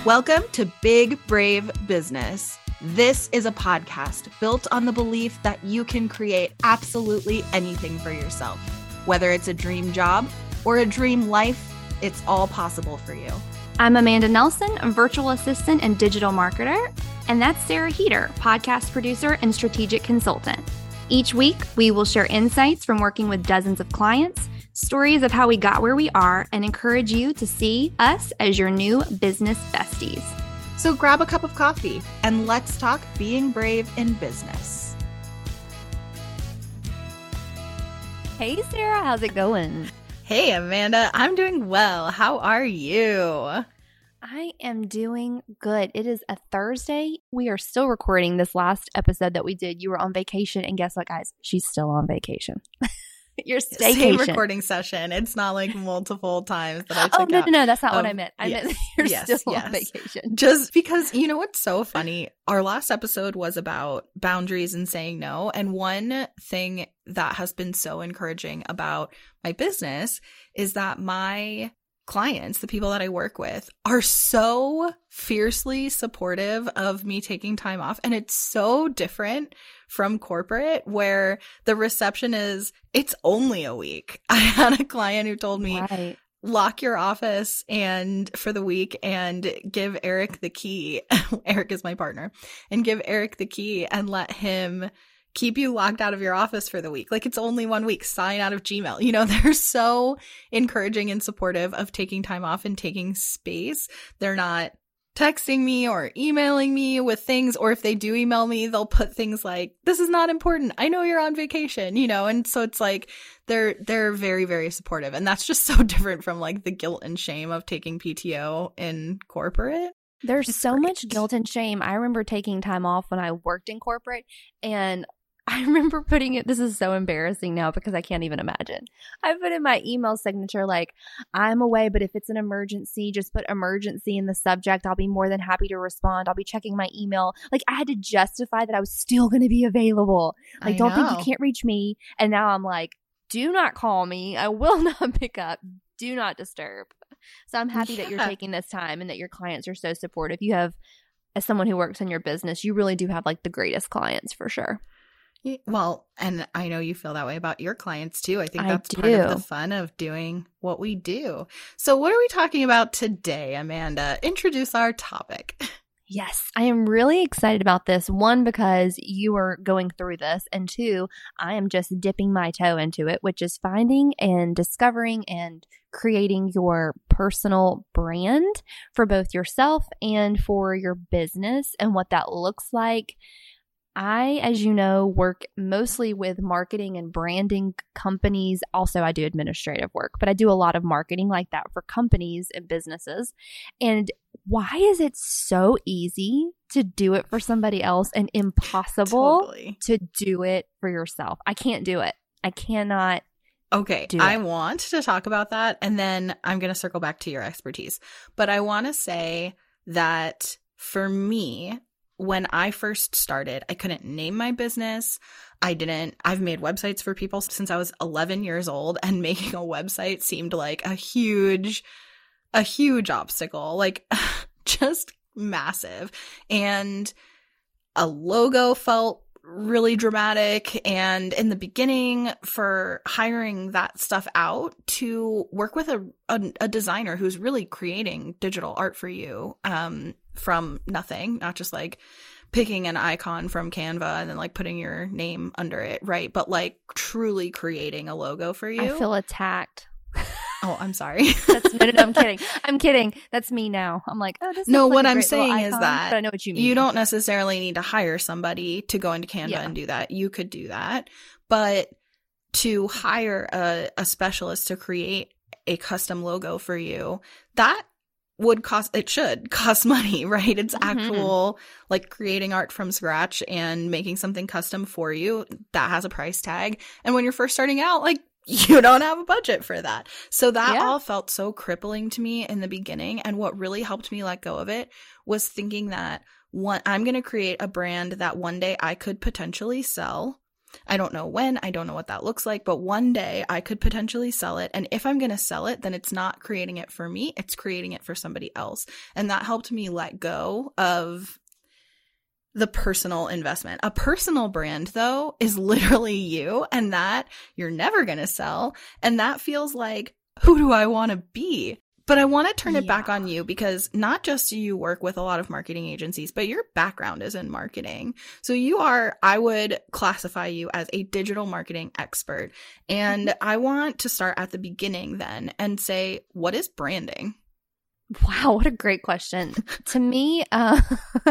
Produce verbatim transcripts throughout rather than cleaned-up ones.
Welcome to Big Brave Business. This is a podcast built on the belief that you can create absolutely anything for yourself. Whether it's a dream job or a dream life, it's all possible for you. I'm Amanda Nelson, a virtual assistant and digital marketer, and that's Sarah Heater, podcast producer and strategic consultant. Each week, we will share insights from working with dozens of clients, stories of how we got where we are, and encourage you to see us as your new business besties. So grab a cup of coffee and let's talk being brave in business. Hey, Sarah, how's it going? Hey, Amanda, I'm doing well. How are you? I am doing good. It is a Thursday. We are still recording this last episode that we did. You were on vacation, and guess what, guys? She's still on vacation. Your staycation. Same recording session. It's not like multiple times that I took Oh, no, out no, no. That's not of, what I meant. I yes, meant you're yes, still yes. on vacation. Just because, you know what's so funny? Our last episode was about boundaries and saying no. And one thing that has been so encouraging about my business is that my clients, the people that I work with, are so fiercely supportive of me taking time off. And it's so different from corporate where the reception is, it's only a week. I had a client who told me, Right. lock your office and for the week and give Eric the key. Eric is my partner, and give Eric the key and let him keep you locked out of your office for the week. Like, it's only one week. Sign out of Gmail. You know, they're so encouraging and supportive of taking time off and taking space. They're not texting me or emailing me with things, or if they do email me, they'll put things like, this is not important. I know you're on vacation, you know? And so it's like, they're, they're very, very supportive. And that's just so different from like the guilt and shame of taking P T O in corporate. There's It's so great. much guilt and shame. I remember taking time off when I worked in corporate, and I remember putting it, this is so embarrassing now because I can't even imagine. I put in my email signature like, I'm away, but if it's an emergency, just put emergency in the subject. I'll be more than happy to respond. I'll be checking my email. Like, I had to justify that I was still going to be available. Like, I don't think know. you can't reach me. And now I'm like, do not call me. I will not pick up. Do not disturb. So I'm happy that you're Yeah. taking this time and that your clients are so supportive. You have, as someone who works in your business, you really do have like the greatest clients for sure. Well, and I know you feel that way about your clients too. I think I that's part of do. the fun of doing what we do. So what are we talking about today, Amanda? Introduce our topic. Yes, I am really excited about this. One, because you are going through this, and two, I am just dipping my toe into it, which is finding and discovering and creating your personal brand for both yourself and for your business and what that looks like. I, as you know, work mostly with marketing and branding companies. Also, I do administrative work, but I do a lot of marketing like that for companies and businesses. And why is it so easy to do it for somebody else and impossible Totally. to do it for yourself? I can't do it. I cannot. Okay, do I it. want to talk about that, and then I'm going to circle back to your expertise. But I want to say that for me, when I first started, I couldn't name my business. I didn't, I've made websites for people since I was eleven years old, and making a website seemed like a huge, a huge obstacle, like just massive. And a logo felt really dramatic. And in the beginning, for hiring that stuff out to work with a, a, a designer who's really creating digital art for you, um, from nothing, not just like picking an icon from Canva and then like putting your name under it, right? But like truly creating a logo for you. I feel attacked. Oh, I'm sorry. That's no, no, no, I'm kidding. I'm kidding. That's me now. I'm like, oh, this No, looks like what a I'm great little saying is icon, that but I know what you mean. you don't necessarily need to hire somebody to go into Canva Yeah. and do that. You could do that. But to hire a, a specialist to create a custom logo for you, that would cost, it should cost money, right? It's Mhm. actual, like creating art from scratch and making something custom for you. That has a price tag. And when you're first starting out, like, you don't have a budget for that. So that Yeah. all felt so crippling to me in the beginning. And what really helped me let go of it was thinking that one, I'm going to create a brand that one day I could potentially sell. I don't know when, I don't know what that looks like, but one day I could potentially sell it. And if I'm going to sell it, then it's not creating it for me, it's creating it for somebody else. And that helped me let go of the personal investment. A personal brand, though, is literally you, and that you're never going to sell. And that feels like, who do I want to be? But I want to turn it yeah. back on you, because not just do you work with a lot of marketing agencies, but your background is in marketing. So you are, I would classify you as a digital marketing expert. And mm-hmm. I want to start at the beginning then and say, what is branding? Wow, what a great question. To me, uh,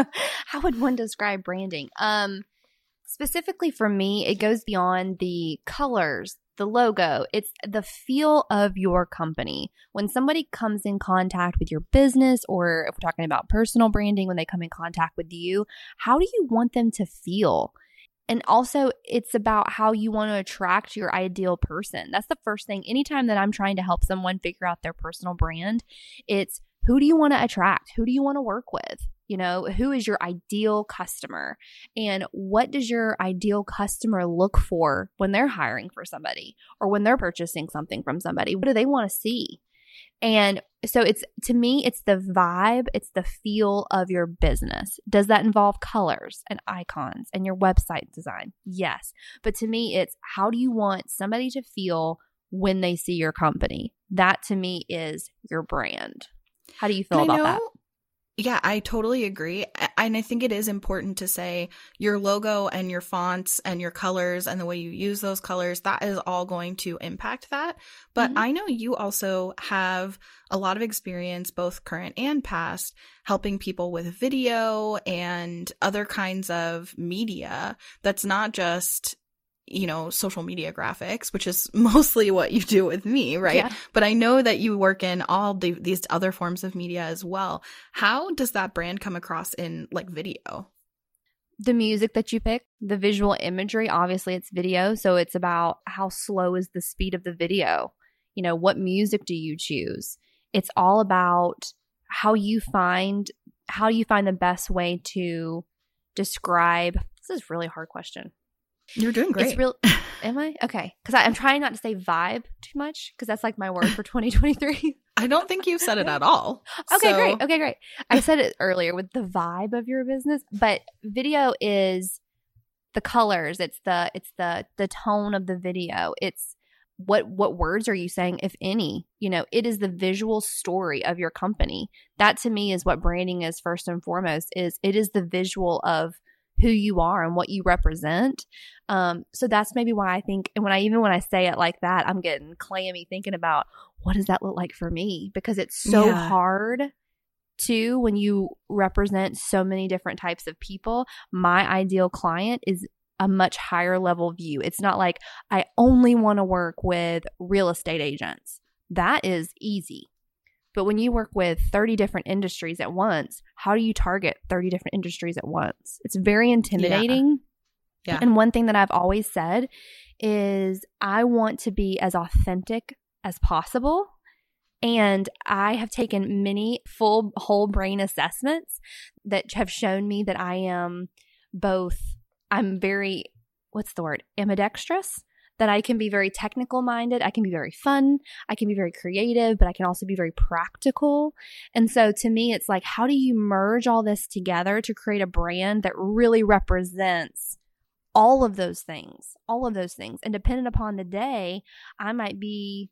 how would one describe branding? Um, specifically for me, it goes beyond the colors, the logo. It's the feel of your company. When somebody comes in contact with your business, or if we're talking about personal branding, when they come in contact with you, how do you want them to feel? And also, it's about how you want to attract your ideal person. That's the first thing. Anytime that I'm trying to help someone figure out their personal brand, it's who do you want to attract? Who do you want to work with? You know, who is your ideal customer? And what does your ideal customer look for when they're hiring for somebody or when they're purchasing something from somebody? What do they want to see? And so it's, to me, it's the vibe, it's the feel of your business. Does that involve colors and icons and your website design? Yes. But to me, it's how do you want somebody to feel when they see your company? That to me is your brand. How do you feel about that? Yeah, I totally agree. And I think it is important to say your logo and your fonts and your colors and the way you use those colors, that is all going to impact that. But mm-hmm. I know you also have a lot of experience, both current and past, helping people with video and other kinds of media that's not just, you know, social media graphics, which is mostly what you do with me, right? Yeah. But I know that you work in all the, these other forms of media as well. How does that brand come across in like video? The music that you pick, the visual imagery, obviously it's video. So it's about how slow is the speed of the video? You know, what music do you choose? It's all about how you find, how you find the best way to describe. This is a really hard question. You're doing great. It's real. Am I? Okay. Because I'm trying not to say vibe too much, because that's like my word for twenty twenty-three. I don't think you've said it at all. Okay, so. great. Okay, great. I said it earlier with the vibe of your business, but video is the colors. It's the it's the the tone of the video. It's what what words are you saying, if any? You know, it is the visual story of your company. That to me is what branding is first and foremost. Is it is the visual of who you are and what you represent. Um, so that's maybe why I think, and when I, even when I say it like that, I'm getting clammy thinking about what does that look like for me? Because it's so yeah. hard to, when you represent so many different types of people. My ideal client is a much higher level view. It's not like I only want to work with real estate agents. That is easy. But when you work with thirty different industries at once, how do you target thirty different industries at once? It's very intimidating. Yeah. Yeah. And one thing that I've always said is I want to be as authentic as possible. And I have taken many full whole brain assessments that have shown me that I am both, I'm very, what's the word, ambidextrous. That I can be very technical minded. I can be very fun. I can be very creative, but I can also be very practical. And so to me, it's like, how do you merge all this together to create a brand that really represents all of those things, all of those things. And depending upon the day, I might be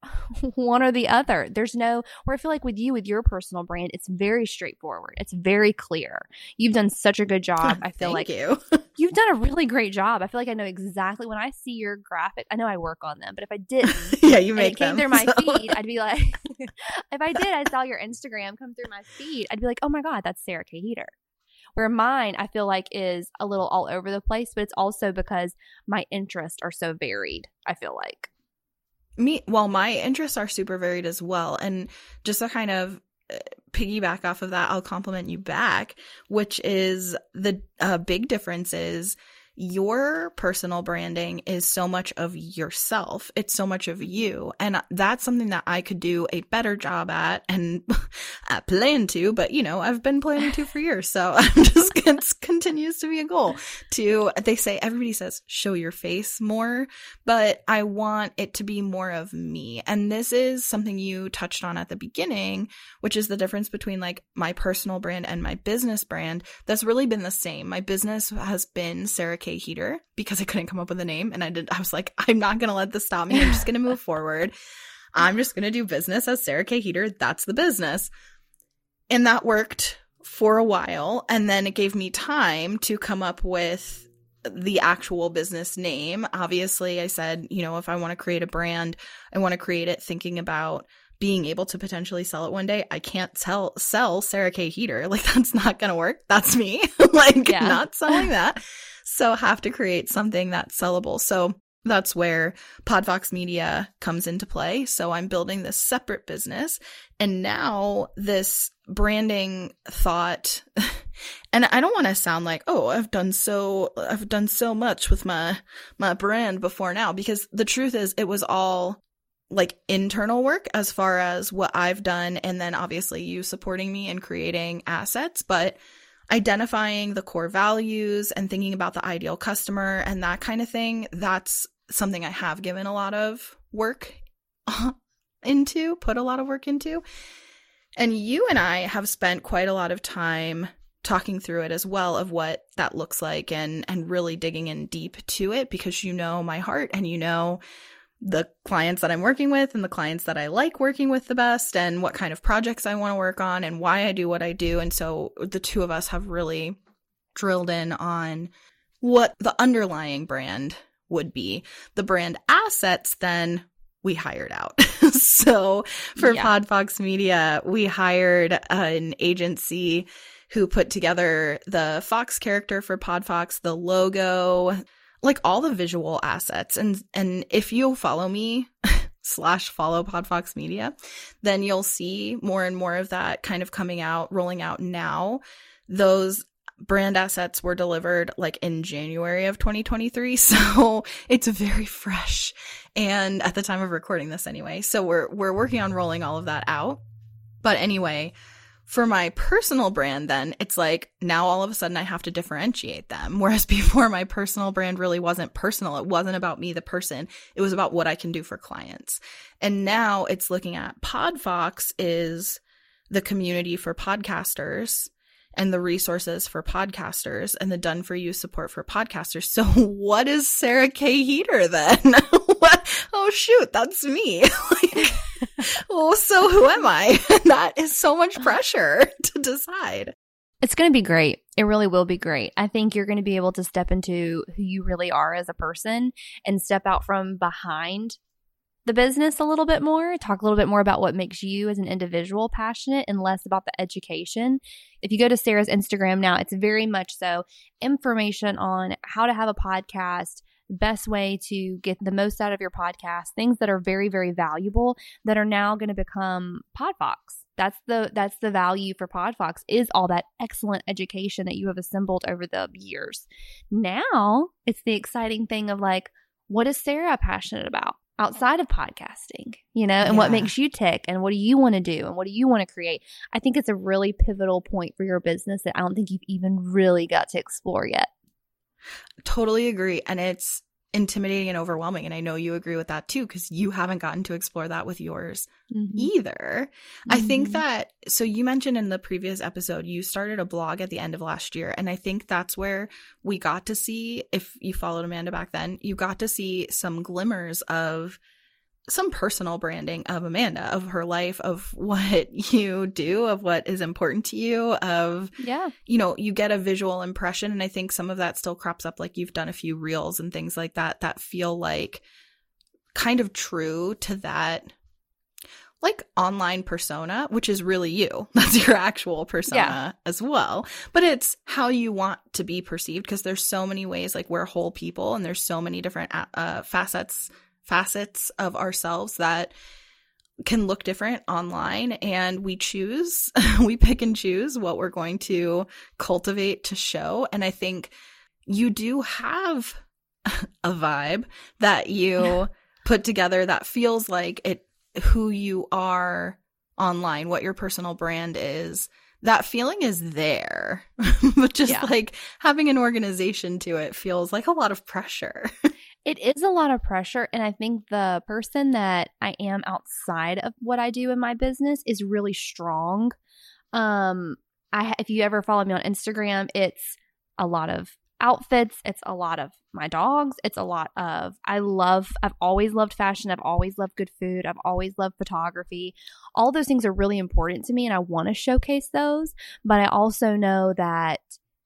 one or the other. There's no, where I feel like with you, with your personal brand, it's very straightforward. It's very clear. You've done such a good job. I feel Thank like you. You've done a really great job. I feel like I know exactly when I see your graphic. I know I work on them, but if I didn't, yeah, you make and it came them, through my so. feed, I'd be like, if I did, I saw your Instagram come through my feed, I'd be like, oh my God, that's Sarah K. Heater. Where mine, I feel like, is a little all over the place, but it's also because my interests are so varied, I feel like. Me, well, my interests are super varied as well. And just to kind of piggyback off of that, I'll compliment you back, which is the uh, big difference is your personal branding is so much of yourself. It's so much of you. And that's something that I could do a better job at and I plan to, but you know, I've been planning to for years. So I'm just, it continues to be a goal to, they say, everybody says, show your face more, but I want it to be more of me. And this is something you touched on at the beginning, which is the difference between like my personal brand and my business brand. That's really been the same. My business has been Sarah K. Heater because I couldn't come up with a name, and I did. I was like, I'm not going to let this stop me. I'm just going to move forward. I'm just going to do business as Sarah K. Heater. That's the business. And that worked for a while. And then it gave me time to come up with the actual business name. Obviously, I said, you know, if I want to create a brand, I want to create it thinking about being able to potentially sell it one day. I can't tell, sell Sarah K. Heater. Like, that's not going to work. That's me. Like, yeah. Not selling that. So have to create something that's sellable. So that's where Podfox Media comes into play. So I'm building this separate business. And now this branding thought, and I don't want to sound like, oh, I've done so, I've done so much with my, my brand before now, because the truth is it was all like internal work as far as what I've done. And then obviously you supporting me and creating assets, but identifying the core values and thinking about the ideal customer and that kind of thing, that's something I have given a lot of work into, put a lot of work into. And you and I have spent quite a lot of time talking through it as well of what that looks like and and really digging in deep to it, because you know my heart and you know the clients that I'm working with and the clients that I like working with the best and what kind of projects I want to work on and why I do what I do. And so the two of us have really drilled in on what the underlying brand would be. The brand assets, then we hired out. So for yeah. Podfox Media, we hired an agency who put together the Fox character for Podfox, the logo, like all the visual assets. And and if you'll follow me slash follow Podfox Media, then you'll see more and more of that kind of coming out, rolling out now. Those brand assets were delivered like in January of twenty twenty-three. So it's very fresh. And at the time of recording this anyway. So we're we're working on rolling all of that out. But anyway, for my personal brand, then it's like now all of a sudden I have to differentiate them. Whereas before my personal brand really wasn't personal. It wasn't about me, the person. It was about what I can do for clients. And now it's looking at Podfox is the community for podcasters and the resources for podcasters and the done for you support for podcasters. So what is Sarah K. Heater then? What? Oh shoot, that's me. Like, oh, so who am I? That is so much pressure to decide. It's going to be great. It really will be great. I think you're going to be able to step into who you really are as a person and step out from behind the business a little bit more, talk a little bit more about what makes you as an individual passionate and less about the education. If you go to Sarah's Instagram now, it's very much so information on how to have a podcast, best way to get the most out of your podcast, things that are very, very valuable that are now going to become Podfox. That's the that's the value for Podfox, is all that excellent education that you have assembled over the years. Now it's the exciting thing of like, what is Sarah passionate about outside of podcasting, you know, and yeah. what makes you tick and what do you want to do and what do you want to create? I think it's a really pivotal point for your business that I don't think you've even really got to explore yet. Totally agree. And it's intimidating and overwhelming. And I know you agree with that too, because you haven't gotten to explore that with yours mm-hmm. either. Mm-hmm. I think that, so you mentioned in the previous episode, you started a blog at the end of last year. And I think that's where we got to see, if you followed Amanda back then, you got to see some glimmers of some personal branding of Amanda, of her life, of what you do, of what is important to you, of, yeah, you know, you get a visual impression. And I think some of that still crops up, like you've done a few reels and things like that, that feel like kind of true to that, like online persona, which is really you. That's your actual persona yeah. as well. But it's how you want to be perceived, because there's so many ways, like we're whole people and there's so many different uh, facets facets of ourselves that can look different online, and we choose, we pick and choose what we're going to cultivate to show. And I think you do have a vibe that you put together that feels like it, who you are online, what your personal brand is. That feeling is there, but just Yeah. like having an organization to it feels like a lot of pressure. It is a lot of pressure. And I think the person that I am outside of what I do in my business is really strong. Um, I if you ever follow me on Instagram, it's a lot of outfits. It's a lot of my dogs. It's a lot of, I love, I've always loved fashion. I've always loved good food. I've always loved photography. All those things are really important to me and I want to showcase those. But I also know that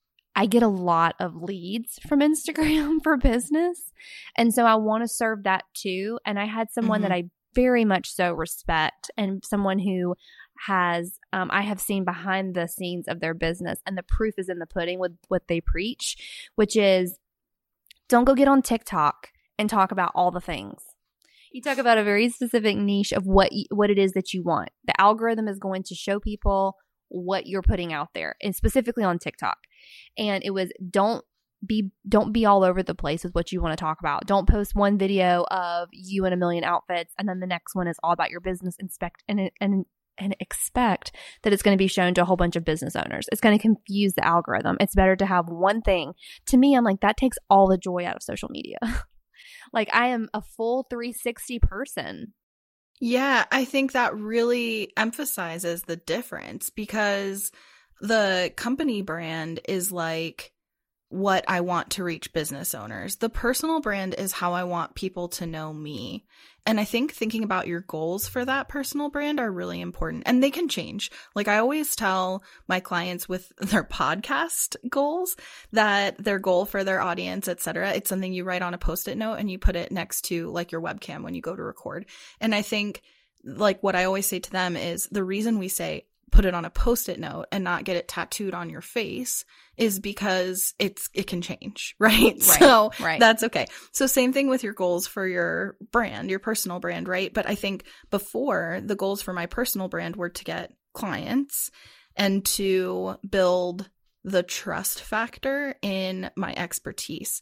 I get a lot of leads from Instagram for business. And so I want to serve that too. And I had someone Mhm. that I very much so respect and someone who has, um, I have seen behind the scenes of their business, and the proof is in the pudding with what they preach, which is don't go get on TikTok and talk about all the things. You talk about a very specific niche of what you, what it is that you want. The algorithm is going to show people what you're putting out there, and specifically on TikTok. And it was don't be don't be all over the place with what you want to talk about. Don't post one video of you in a million outfits and then the next one is all about your business inspect and and and expect that it's going to be shown to a whole bunch of business owners. It's going to confuse the algorithm. It's better to have one thing. To me, I'm like, that takes all the joy out of social media. Like I am a full three sixty person. Yeah, I think that really emphasizes the difference, because the company brand is like what I want to reach business owners. The personal brand is how I want people to know me. And I think thinking about your goals for that personal brand are really important, and they can change. Like I always tell my clients with their podcast goals that their goal for their audience, et cetera, it's something you write on a Post-it note and you put it next to like your webcam when you go to record. And I think like what I always say to them is the reason we say put it on a Post-it note and not get it tattooed on your face is because it's it can change, right? Right, So right. that's okay. So same thing with your goals for your brand, your personal brand, right? But I think before, the goals for my personal brand were to get clients and to build the trust factor in my expertise.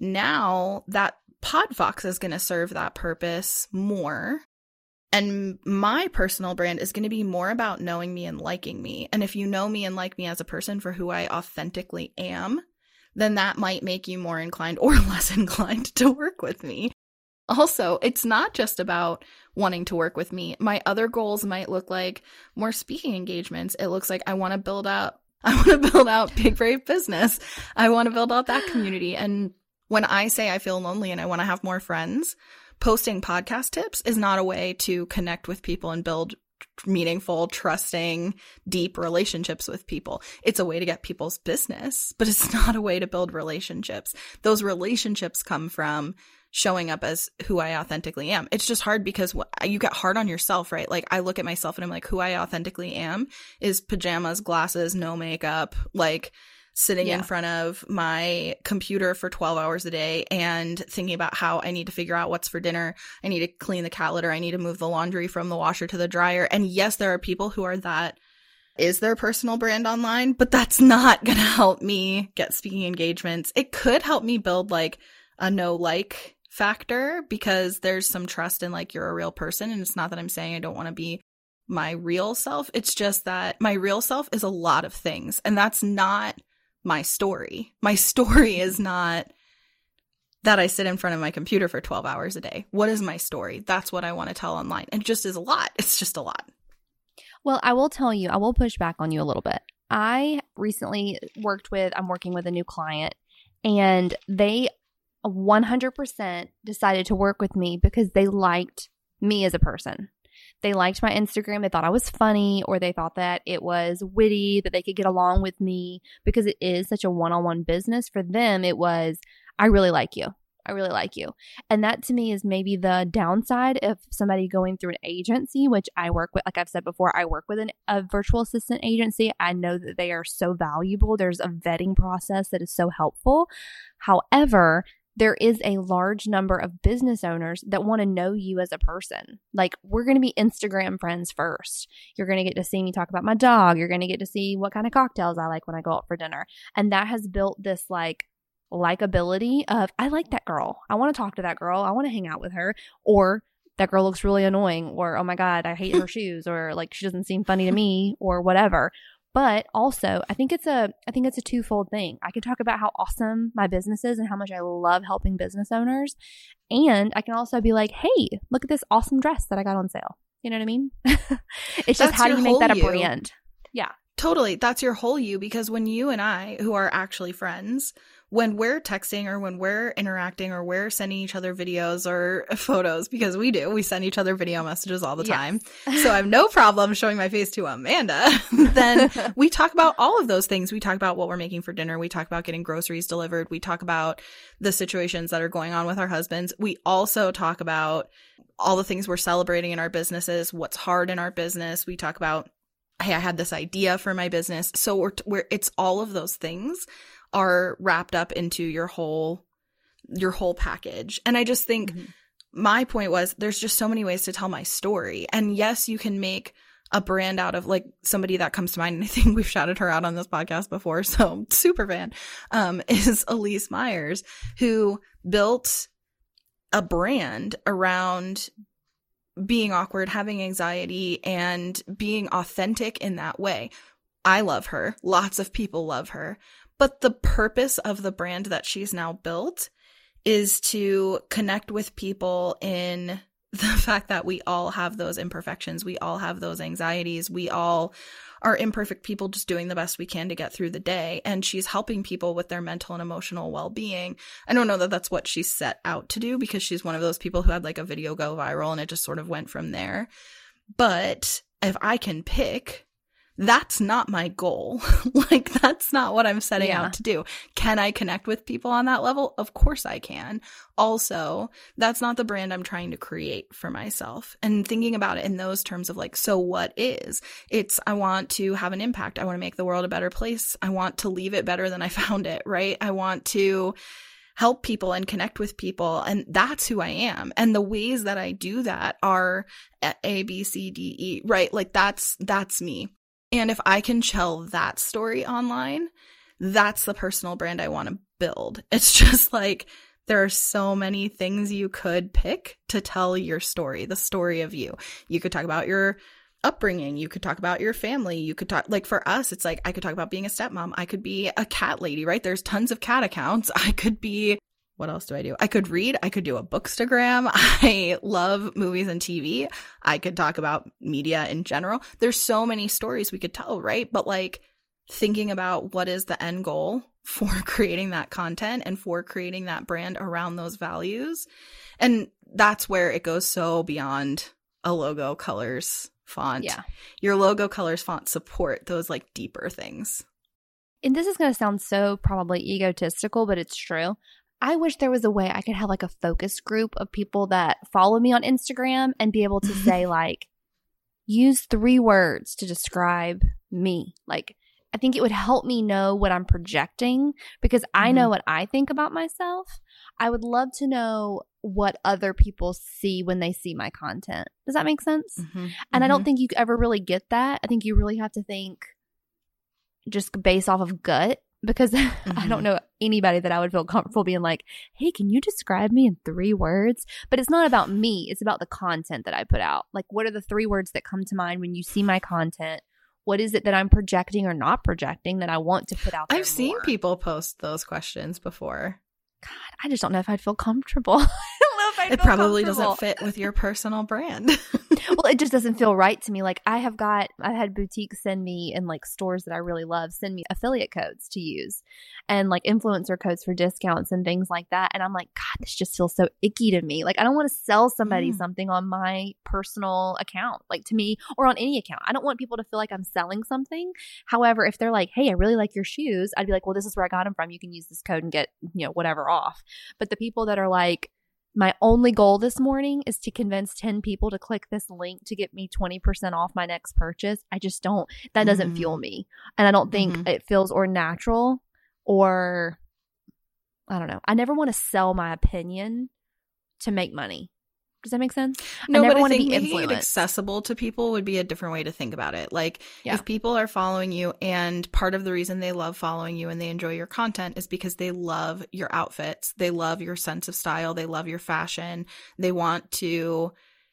Now that Podfox is going to serve that purpose more. And my personal brand is going to be more about knowing me and liking me. And if you know me and like me as a person for who I authentically am, then that might make you more inclined or less inclined to work with me. Also, it's not just about wanting to work with me. My other goals might look like more speaking engagements. It looks like I want to build up, I want to build out Big Brave Business. I want to build out that community. And when I say I feel lonely and I want to have more friends, posting podcast tips is not a way to connect with people and build meaningful, trusting, deep relationships with people. It's a way to get people's business, but it's not a way to build relationships. Those relationships come from showing up as who I authentically am. It's just hard because you get hard on yourself, right? Like I look at myself and I'm like, who I authentically am is pajamas, glasses, no makeup, like sitting Yeah. in front of my computer for twelve hours a day and thinking about how I need to figure out what's for dinner. I need to clean the cat litter. I need to move the laundry from the washer to the dryer. And yes, there are people who are that is their personal brand online, but that's not going to help me get speaking engagements. It could help me build like a no like factor because there's some trust in like you're a real person. And it's not that I'm saying I don't want to be my real self. It's just that my real self is a lot of things, and that's not my story. My story is not that I sit in front of my computer for twelve hours a day. What is my story? That's what I want to tell online. And it just is a lot. It's just a lot. Well, I will tell you, I will push back on you a little bit. I recently worked with, I'm working with a new client, and they one hundred percent decided to work with me because they liked me as a person. They liked my Instagram. They thought I was funny, or they thought that it was witty, that they could get along with me because it is such a one-on-one business. For them, it was, I really like you. I really like you. And that to me is maybe the downside of somebody going through an agency, which I work with. Like I've said before, I work with an, a virtual assistant agency. I know that they are so valuable. There's a vetting process that is so helpful. However, there is a large number of business owners that want to know you as a person. Like, we're going to be Instagram friends first. You're going to get to see me talk about my dog. You're going to get to see what kind of cocktails I like when I go out for dinner. And that has built this like likability of, I like that girl. I want to talk to that girl. I want to hang out with her. Or that girl looks really annoying, or, oh my God, I hate her shoes, or like she doesn't seem funny to me, or whatever. But also, I think it's a I think it's a twofold thing. I can talk about how awesome my business is and how much I love helping business owners. And I can also be like, hey, look at this awesome dress that I got on sale. You know what I mean? It's just, That's how do your you make that a whole you. brand? Yeah. Totally. That's your whole you, because when you and I, who are actually friends, when we're texting or when we're interacting or we're sending each other videos or photos, because we do, we send each other video messages all the Yes. time. So I have no problem showing my face to Amanda. Then we talk about all of those things. We talk about what we're making for dinner. We talk about getting groceries delivered. We talk about the situations that are going on with our husbands. We also talk about all the things we're celebrating in our businesses, what's hard in our business. We talk about, hey, I had this idea for my business. So we're, we're it's all of those things are wrapped up into your whole your whole package. And I just think mm-hmm. my point was, there's just so many ways to tell my story. And yes, you can make a brand out of, like, somebody that comes to mind, and I think we've shouted her out on this podcast before, so super fan, um, is Elise Myers, who built a brand around being awkward, having anxiety, and being authentic in that way. I love her. Lots of people love her. But the purpose of the brand that she's now built is to connect with people in the fact that we all have those imperfections. We all have those anxieties. We all are imperfect people just doing the best we can to get through the day. And she's helping people with their mental and emotional well-being. I don't know that that's what she set out to do, because she's one of those people who had like a video go viral and it just sort of went from there. But if I can pick, that's not my goal. Like, that's not what I'm setting yeah. out to do. Can I connect with people on that level? Of course I can. Also, that's not the brand I'm trying to create for myself. And thinking about it in those terms of like, so what is? It's, I want to have an impact. I want to make the world a better place. I want to leave it better than I found it, right? I want to help people and connect with people. And that's who I am. And the ways that I do that are A, B, C, D, E, right? Like, that's, that's me. And if I can tell that story online, that's the personal brand I want to build. It's just like, there are so many things you could pick to tell your story, the story of you. You could talk about your upbringing. You could talk about your family. You could talk, like, for us, it's like, I could talk about being a stepmom. I could be a cat lady, right? There's tons of cat accounts. I could be, what else do I do? I could read. I could do a bookstagram. I love movies and T V. I could talk about media in general. There's so many stories we could tell, right? But like, thinking about what is the end goal for creating that content and for creating that brand around those values. And that's where it goes so beyond a logo, colors, font. Yeah. Your logo, colors, font support those like deeper things. And this is going to sound so probably egotistical, but it's true. I wish there was a way I could have like a focus group of people that follow me on Instagram and be able to say like, use three words to describe me. Like, I think it would help me know what I'm projecting, because I know Mm-hmm. what I think about myself. I would love to know what other people see when they see my content. Does that make sense? Mm-hmm. And I don't Mm-hmm. think you ever really get that. I think you really have to think just based off of gut, because Mm-hmm. I don't know anybody that I would feel comfortable being like, hey, can you describe me in three words? But it's not about me. It's about the content that I put out. Like, what are the three words that come to mind when you see my content? What is it that I'm projecting or not projecting that I want to put out there I've seen more? people post those questions before. God, I just don't know if I'd feel comfortable. I don't know if I'd It feel probably comfortable. doesn't fit with your personal brand. Well, it just doesn't feel right to me. Like, I have got, I've had boutiques send me, and like stores that I really love send me affiliate codes to use and like influencer codes for discounts and things like that. And I'm like, God, this just feels so icky to me. Like, I don't want to sell somebody Mm. something on my personal account, like to me, or on any account. I don't want people to feel like I'm selling something. However, if they're like, hey, I really like your shoes, I'd be like, well, this is where I got them from. You can use this code and get, you know, whatever off. But the people that are like, my only goal this morning is to convince ten people to click this link to get me twenty percent off my next purchase. I just don't, that doesn't Mhm. fuel me. And I don't think Mhm. it feels or natural or, I don't know. I never want to sell my opinion to make money. Does that make sense? No, I never but I want to think be making it influenced. accessible to people would be a different way to think about it. Like, Yeah. if people are following you and part of the reason they love following you and they enjoy your content is because they love your outfits, they love your sense of style, they love your fashion, they want to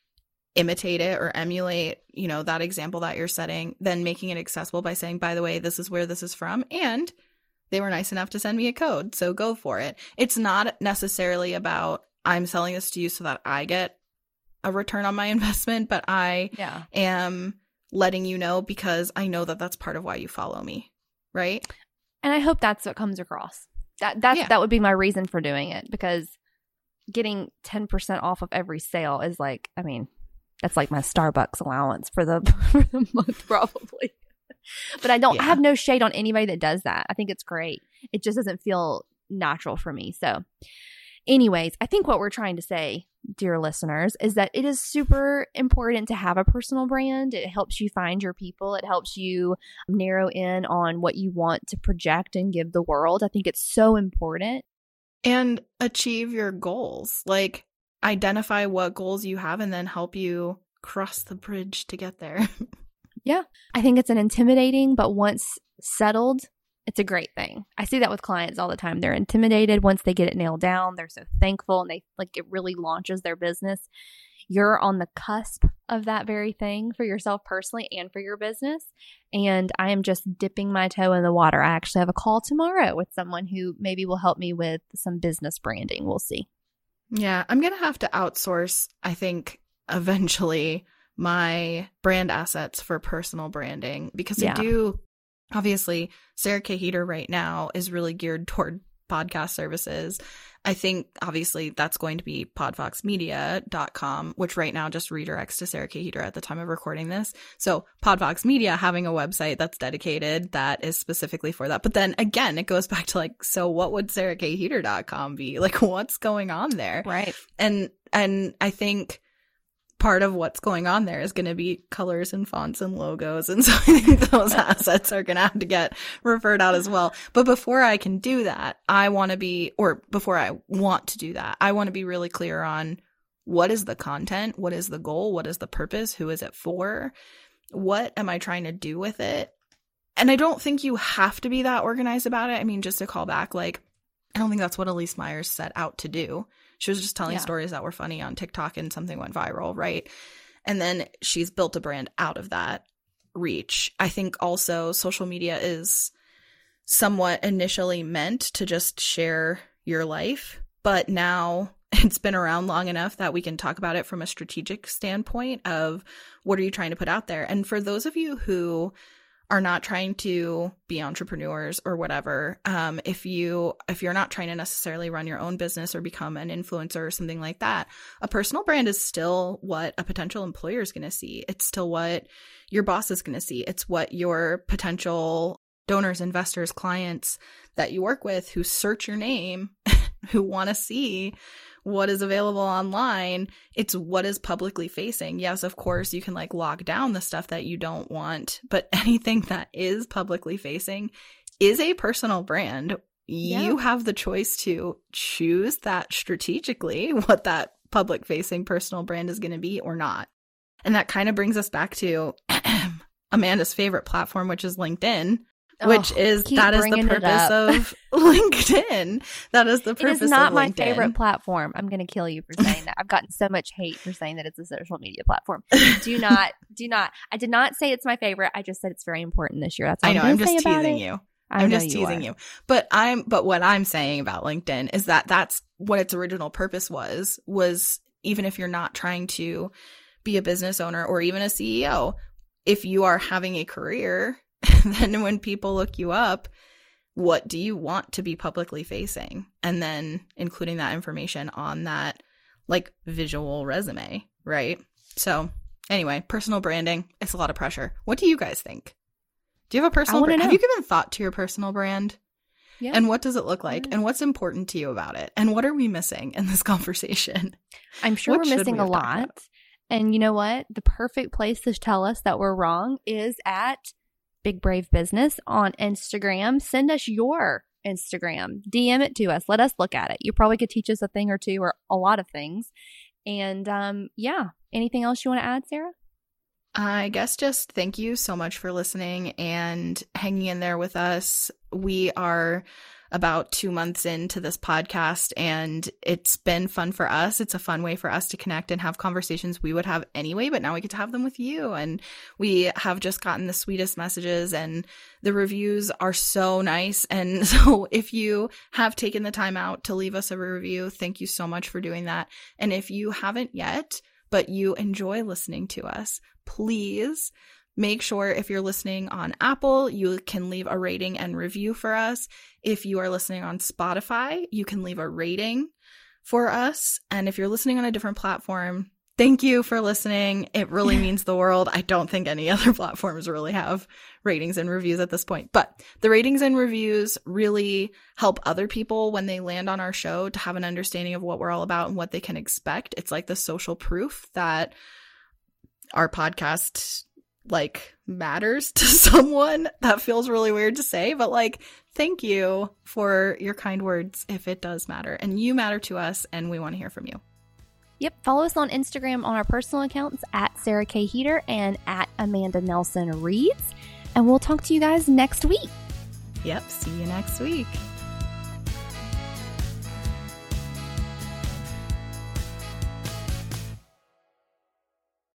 imitate it or emulate, you know, that example that you're setting, then making it accessible by saying, by the way, this is where this is from, and they were nice enough to send me a code, so go for it. It's not necessarily about I'm selling this to you so that I get a return on my investment, but I Yeah. am letting you know because I know that that's part of why you follow me, right? And I hope that's what comes across. That that's, Yeah. that would be my reason for doing it, because getting ten percent off of every sale is like, I mean, that's like my Starbucks allowance for the, for the month probably. But I don't Yeah. I have no shade on anybody that does that. I think it's great. It just doesn't feel natural for me. So anyways, I think what we're trying to say, dear listeners, is that it is super important to have a personal brand. It helps you find your people. It helps you narrow in on what you want to project and give the world. I think it's so important. And achieve your goals. Like, identify what goals you have and then help you cross the bridge to get there. Yeah. I think it's an intimidating, but once settled, it's a great thing. I see that with clients all the time. They're intimidated once they get it nailed down. They're so thankful, and they like it really launches their business. You're on the cusp of that very thing for yourself personally and for your business. And I am just dipping my toe in the water. I actually have a call tomorrow with someone who maybe will help me with some business branding. We'll see. Yeah, I'm going to have to outsource, I think, eventually my brand assets for personal branding, because Yeah. I do, obviously, Sarah K. Heater right now is really geared toward podcast services. I think, obviously, that's going to be podfox media dot com, which right now just redirects to Sarah K. Heater at the time of recording this. So Podfox Media having a website that's dedicated, that is specifically for that. But then again, it goes back to like, so what would Sarah K. Heater dot com be? Like, what's going on there? Right. And, and I think part of what's going on there is going to be colors and fonts and logos. And so I think those assets are going to have to get referred out as well. But before I can do that, I want to be, or before I want to do that, I want to be really clear on what is the content? What is the goal? What is the purpose? Who is it for? What am I trying to do with it? And I don't think you have to be that organized about it. I mean, just to call back, like, I don't think that's what Elise Myers set out to do. She was just telling Yeah. stories that were funny on TikTok and something went viral, right? And then she's built a brand out of that reach. I think also social media is somewhat initially meant to just share your life, but now it's been around long enough that we can talk about it from a strategic standpoint of what are you trying to put out there. And for those of you who are not trying to be entrepreneurs or whatever, um, if you if you're not trying to necessarily run your own business or become an influencer or something like that, a personal brand is still what a potential employer is going to see. It's still what your boss is going to see. It's what your potential donors, investors, clients that you work with who search your name, who want to see what is available online. It's what is publicly facing. Yes, of course, you can like lock down the stuff that you don't want, but anything that is publicly facing is a personal brand. Yeah. You have the choice to choose that strategically, what that public facing personal brand is going to be or not. And that kind of brings us back to Amanda's favorite platform, which is LinkedIn. Which Oh, is keep that is the bringing it purpose up. of LinkedIn. That is the It purpose is not of my LinkedIn. favorite platform. I'm going to kill you for saying that. I've gotten so much hate for saying that it's a social media platform. Do not, do not. I did not say it's my favorite. I just said it's very important this year. That's all I know. I'm, I'm gonna just say about teasing it. you. I I'm know just you teasing are. you. But I'm. But what I'm saying about LinkedIn is that that's what its original purpose was. Was even if you're not trying to be a business owner or even a C E O, if you are having a career, then when people look you up, what do you want to be publicly facing? And then including that information on that like visual resume, right? So anyway, personal branding, it's a lot of pressure. What do you guys think? Do you have a personal wanna brand? Have know. you given thought to your personal brand? Yeah. And what does it look like? Yeah. And what's important to you about it? And what are we missing in this conversation? I'm sure What we're should missing we a have talked lot. about? And you know what? The perfect place to tell us that we're wrong is at Big Brave Business on Instagram. Send us your Instagram. D M it to us. Let us look at it. You probably could teach us a thing or two or a lot of things. And um, yeah, anything else you want to add, Sarah? I guess just thank you so much for listening and hanging in there with us. We are about two months into this podcast, and it's been fun for us. It's a fun way for us to connect and have conversations we would have anyway, but now we get to have them with you. And we have just gotten the sweetest messages, and the reviews are so nice. And so if you have taken the time out to leave us a review, thank you so much for doing that. And if you haven't yet, but you enjoy listening to us, please make sure if you're listening on Apple, you can leave a rating and review for us. If you are listening on Spotify, you can leave a rating for us. And if you're listening on a different platform, thank you for listening. It really means the world. I don't think any other platforms really have ratings and reviews at this point, but the ratings and reviews really help other people when they land on our show to have an understanding of what we're all about and what they can expect. It's like the social proof that our podcast like matters to someone. That feels really weird to say, but like, thank you for your kind words if it does matter. And you matter to us, and we want to hear from you. Yep. Follow us on Instagram on our personal accounts at Sarah K. Heater and at Amanda Nelson Reads. And we'll talk to you guys next week. Yep. See you next week.